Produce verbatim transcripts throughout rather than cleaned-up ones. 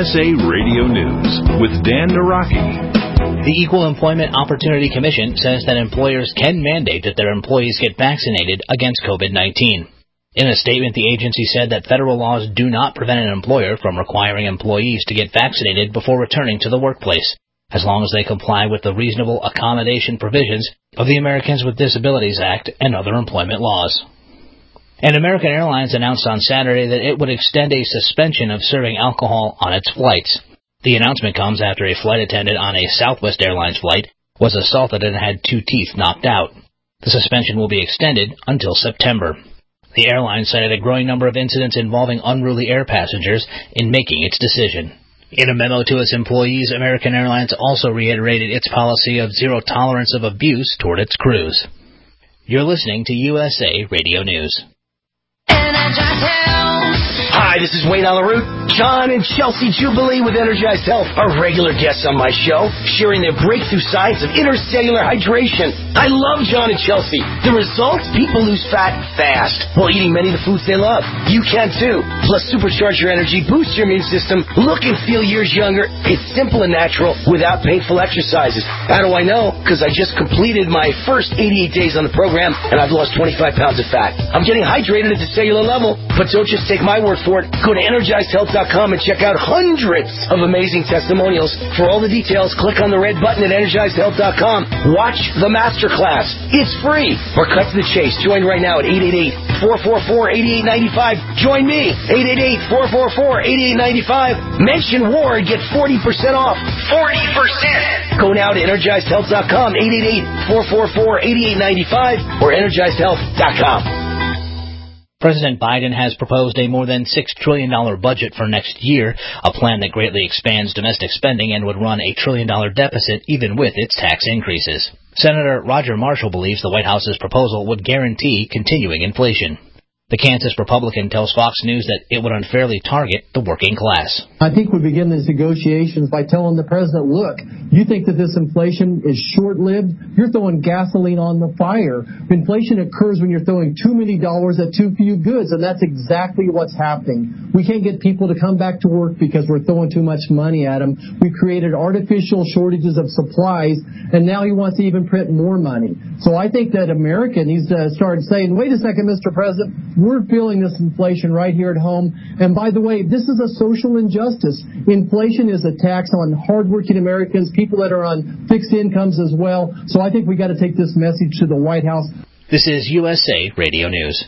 S A Radio News with Dan Naraki. The Equal Employment Opportunity Commission says that employers can mandate that their employees get vaccinated against COVID nineteen. In a statement, the agency said that federal laws do not prevent an employer from requiring employees to get vaccinated before returning to the workplace, as long as they comply with the reasonable accommodation provisions of the Americans with Disabilities Act and other employment laws. And American Airlines announced on Saturday that it would extend a suspension of serving alcohol on its flights. The announcement comes after a flight attendant on a Southwest Airlines flight was assaulted and had two teeth knocked out. The suspension will be extended until September. The airline cited a growing number of incidents involving unruly air passengers in making its decision. In a memo to its employees, American Airlines also reiterated its policy of zero tolerance of abuse toward its crews. You're listening to U S A Radio News. Hi, this is Wayne on the Route. John and Chelsea Jubilee with Energized Health are regular guests on my show, sharing their breakthrough science of intercellular hydration. I love John and Chelsea. The results? People lose fat fast while eating many of the foods they love. You can too. Plus, supercharge your energy, boost your immune system, look and feel years younger. It's simple and natural without painful exercises. How do I know? Because I just completed my first eighty-eight days on the program, and I've lost twenty-five pounds of fat. I'm getting hydrated at the cellular level, but don't just take my word for it. Go to energized health dot com and check out hundreds of amazing testimonials. For all the details, click on the red button at energized health dot com. Watch the masterclass. It's free. Or cut to the chase. Join right now at eight eight eight, four four four, eight eight nine five. Join me, eight eight eight, four four four, eight eight nine five. Mention Ward, get forty percent off. forty percent! Go now to energized health dot com, eight eight eight, four four four, eight eight nine five, or energized health dot com. President Biden has proposed a more than six trillion dollars budget for next year, a plan that greatly expands domestic spending and would run a trillion dollar deficit even with its tax increases. Senator Roger Marshall believes the White House's proposal would guarantee continuing inflation. The Kansas Republican tells Fox News that it would unfairly target the working class. I think we begin these negotiations by telling the president, look, you think that this inflation is short-lived? You're throwing gasoline on the fire. Inflation occurs when you're throwing too many dollars at too few goods, and that's exactly what's happening. We can't get people to come back to work because we're throwing too much money at them. We created artificial shortages of supplies, and now he wants to even print more money. So I think that America needs to start saying, wait a second, Mister President, we're feeling this inflation right here at home. And by the way, this is a social injustice. Inflation is a tax on hardworking Americans, people that are on fixed incomes as well. So I think we got to take this message to the White House. This is U S A Radio News.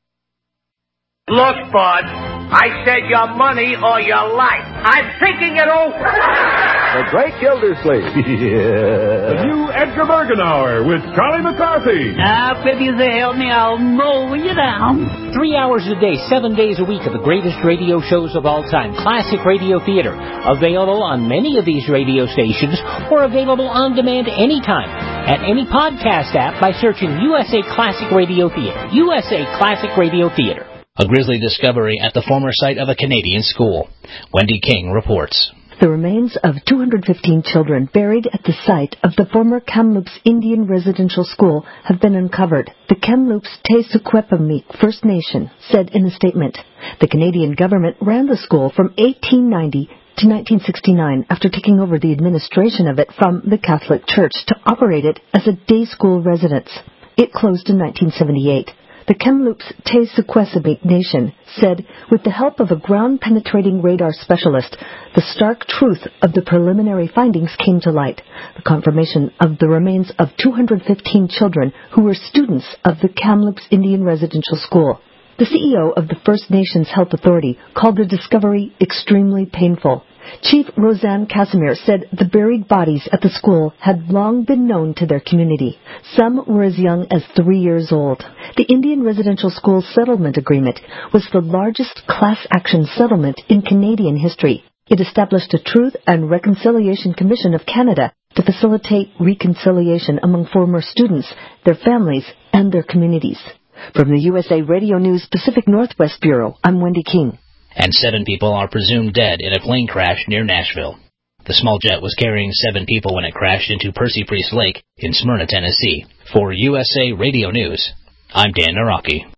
Look, Bud, I said your money or your life. I'm thinking it over. The Great Gildersleeve. Yeah. The new Edgar Bergen Hour with Charlie McCarthy. Now, if you say help me, I'll mow you down. Three hours a day, seven days a week of the greatest radio shows of all time. Classic Radio Theater. Available on many of these radio stations or available on demand anytime at any podcast app by searching U S A Classic Radio Theater. U S A Classic Radio Theater. A grisly discovery at the former site of a Canadian school. Wendy King reports. The remains of two hundred fifteen children buried at the site of the former Kamloops Indian Residential School have been uncovered, the Kamloops Te Secwepemc First Nation said in a statement. The Canadian government ran the school from eighteen ninety to nineteen sixty-nine after taking over the administration of it from the Catholic Church to operate it as a day school residence. It closed in nineteen seventy-eight. The Kamloops Te Secwepemc Nation said, with the help of a ground-penetrating radar specialist, the stark truth of the preliminary findings came to light, the confirmation of the remains of two hundred fifteen children who were students of the Kamloops Indian Residential School. The C E O of the First Nations Health Authority called the discovery extremely painful. Chief Roseanne Casimir said the buried bodies at the school had long been known to their community. Some were as young as three years old. The Indian Residential School Settlement Agreement was the largest class action settlement in Canadian history. It established a Truth and Reconciliation Commission of Canada to facilitate reconciliation among former students, their families, and their communities. From the U S A Radio News Pacific Northwest Bureau, I'm Wendy King. And seven people are presumed dead in a plane crash near Nashville. The small jet was carrying seven people when it crashed into Percy Priest Lake in Smyrna, Tennessee. For U S A Radio News, I'm Dan Naraki.